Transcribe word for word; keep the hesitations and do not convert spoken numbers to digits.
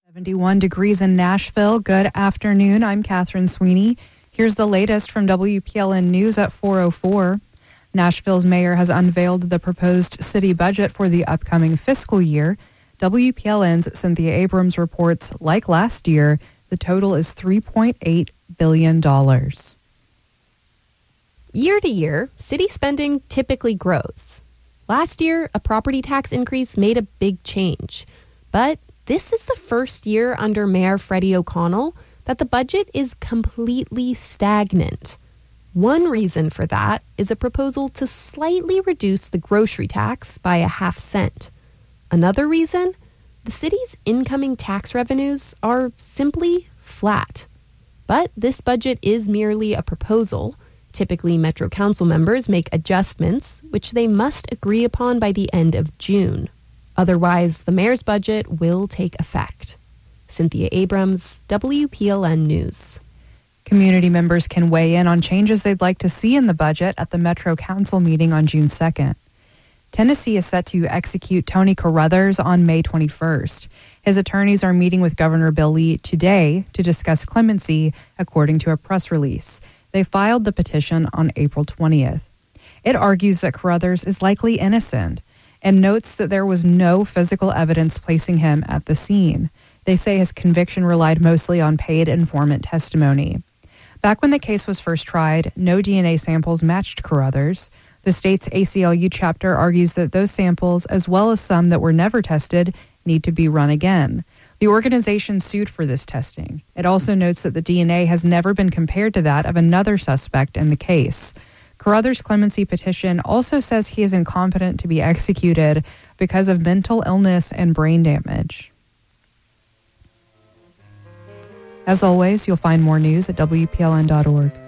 seventy-one degrees in Nashville. Good afternoon. I'm Catherine Sweeney. Here's the latest from W P L N News at four oh four. Nashville's mayor has unveiled the proposed city budget for the upcoming fiscal year. W P L N's Cynthia Abrams reports, like last year, the total is three point eight billion dollars. Year to year, city spending typically grows. Last year, a property tax increase made a big change. But this is the first year under Mayor Freddie O'Connell that the budget is completely stagnant. One reason for that is a proposal to slightly reduce the grocery tax by a half cent. Another reason? The city's incoming tax revenues are simply flat. But this budget is merely a proposal. Typically, Metro Council members make adjustments, which they must agree upon by the end of June. Otherwise, the mayor's budget will take effect. Cynthia Abrams, W P L N News. Community members can weigh in on changes they'd like to see in the budget at the Metro Council meeting on June second. Tennessee is set to execute Tony Carruthers on May twenty-first. His attorneys are meeting with Governor Bill Lee today to discuss clemency, according to a press release. They filed the petition on April twentieth. It argues that Carruthers is likely innocent and notes that there was no physical evidence placing him at the scene. They say his conviction relied mostly on paid informant testimony. Back when the case was first tried, no D N A samples matched Carruthers. The state's A C L U chapter argues that those samples, as well as some that were never tested, need to be run again. The organization sued for this testing. It also notes that the D N A has never been compared to that of another suspect in the case. Carruthers' clemency petition also says he is incompetent to be executed because of mental illness and brain damage. As always, you'll find more news at W P L N dot org.